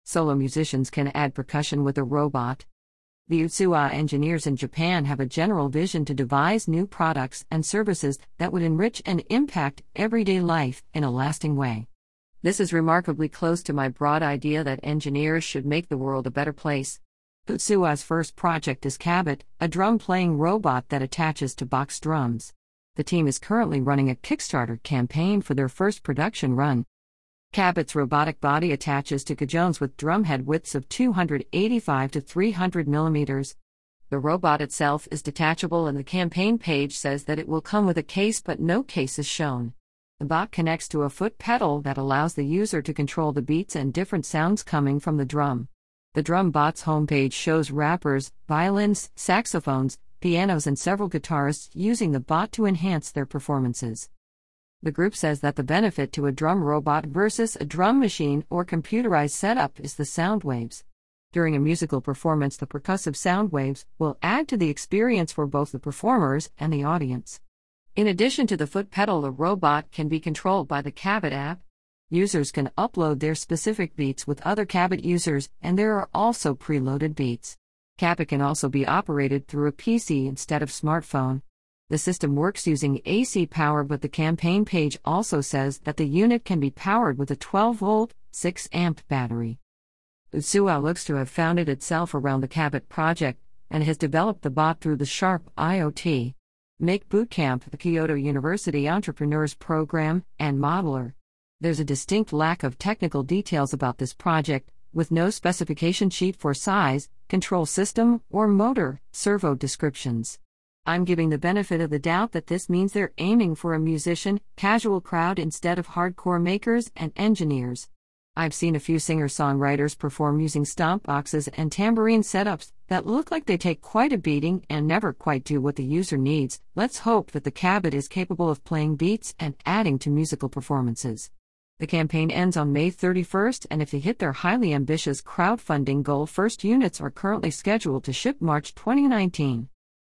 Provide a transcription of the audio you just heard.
Solo musicians can add percussion with a robot. The Utsuwa engineers in Japan have a general vision to devise new products and services that would enrich and impact everyday life in a lasting way. This is remarkably close to my broad idea that engineers should make the world a better place. Utsuwa's first project is Cabot, a drum-playing robot that attaches to box drums. The team is currently running a Kickstarter campaign for their first production run. Cabot's robotic body attaches to cajones with drumhead widths of 285 to 300 millimeters. The robot itself is detachable, and the campaign page says that it will come with a case, but no case is shown. The bot connects to a foot pedal that allows the user to control the beats and different sounds coming from the drum. The drum bot's homepage shows rappers, violins, saxophones, pianos, and several guitarists using the bot to enhance their performances. The group says that the benefit to a drum robot versus a drum machine or computerized setup is the sound waves. During a musical performance, the percussive sound waves will add to the experience for both the performers and the audience. In addition to the foot pedal, the robot can be controlled by the Cabot app. Users can upload their specific beats with other Cabot users, and there are also preloaded beats. Cabot can also be operated through a PC instead of smartphone. The system works using AC power, but the campaign page also says that the unit can be powered with a 12-volt, 6-amp battery. Utsuwa looks to have founded itself around the Cabot project and has developed the bot through the Sharp IoT Make Bootcamp, the Kyoto University Entrepreneurs Program, and Modeler. There's a distinct lack of technical details about this project, with no specification sheet for size, control system, or motor servo descriptions. I'm giving the benefit of the doubt that this means they're aiming for a musician, casual crowd instead of hardcore makers and engineers. I've seen a few singer-songwriters perform using stomp boxes and tambourine setups that look like they take quite a beating and never quite do what the user needs. Let's hope that the Cabot is capable of playing beats and adding to musical performances. The campaign ends on May 31st, and if they hit their highly ambitious crowdfunding goal, first units are currently scheduled to ship March 2019.